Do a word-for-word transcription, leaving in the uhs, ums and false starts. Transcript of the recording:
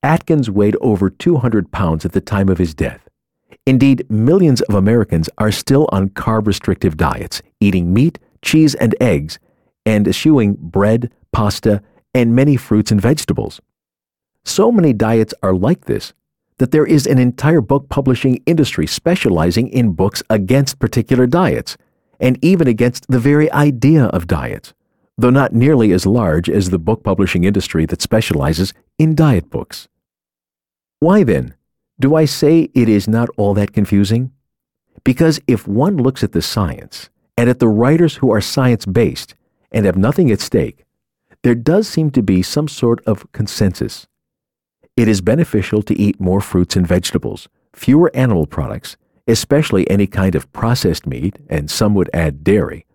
Atkins weighed over two hundred pounds at the time of his death. Indeed, millions of Americans are still on carb-restrictive diets, eating meat, cheese, and eggs, and eschewing bread, pasta, and many fruits and vegetables. So many diets are like this that there is an entire book publishing industry specializing in books against particular diets, and even against the very idea of diets, though not nearly as large as the book publishing industry that specializes in diet books. Why then do I say it is not all that confusing? Because if one looks at the science and at the writers who are science-based and have nothing at stake, there does seem to be some sort of consensus. It is beneficial to eat more fruits and vegetables, fewer animal products, especially any kind of processed meat, and some would add dairy,